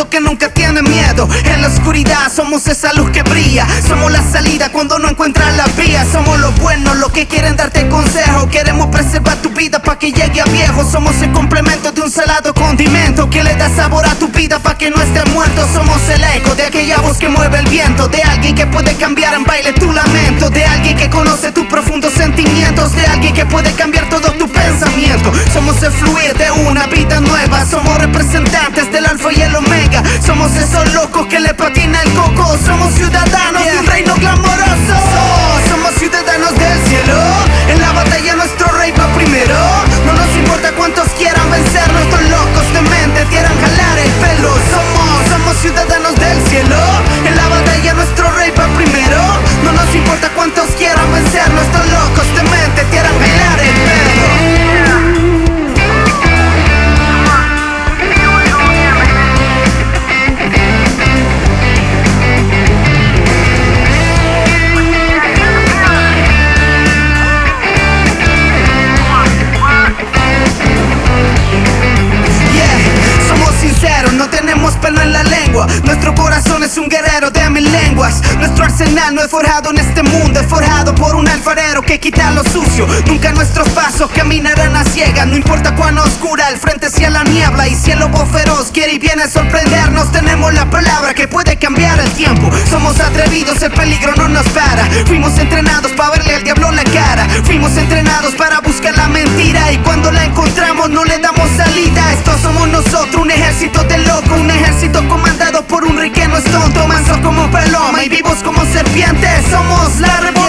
ejército que nunca tiene miedo. En la oscuridad somos esa luz que brilla. Somos la salida cuando no encuentras la vía. Somos los buenos, los que quieren darte consejo. Queremos preservar tu vida pa' que llegue a viejo. Somos el complemento de un salado condimento que le da sabor a tu vida pa' que no estés muerto. Somos el eco de aquella voz que mueve el viento, de alguien que puede cambiar en baile tu lamento, de alguien que conoce tus profundos sentimientos, de alguien que puede cambiar todo tu pensamiento. Somos el fluir de una vida nueva. Somos representantes del alfa y el omega. Somos esos locos que le patina el coco. Somos ciudadanos de un reino glamoroso. Somos ciudadanos del cielo. En la batalla nuestro rey va primero. No nos importa cuántos quieran vencer. Nuestros locos de mente quieran jalar el pelo. Somos ciudadanos del cielo. En la batalla nuestro rey va primero. No nos importa cuántos quieran vencer. Nuestros locos de mente quieran jalar el pelo. No tenemos pelo en la lengua. Nuestro corazón es un guerrero de mil lenguas. Nuestro arsenal no es forjado en este mundo, es forjado por un alfarero que quita lo sucio. Nunca nuestros pasos caminarán a ciegas. No importa cuán oscura el frente sea la niebla. Y si el lobo feroz quiere y viene a sorprendernos, tenemos la palabra que puede cambiar el tiempo. Somos atrevidos, el peligro no nos para. Fuimos entrenados para verle al diablo la cara. Fuimos entrenados para buscar la mentira. Y cuando la encontramos no le damos salida. Estos somos nosotros, un ejército de loco, un ejército comandado por un rey que no es tonto, manso como paloma y vivos como serpientes. Somos la revolución.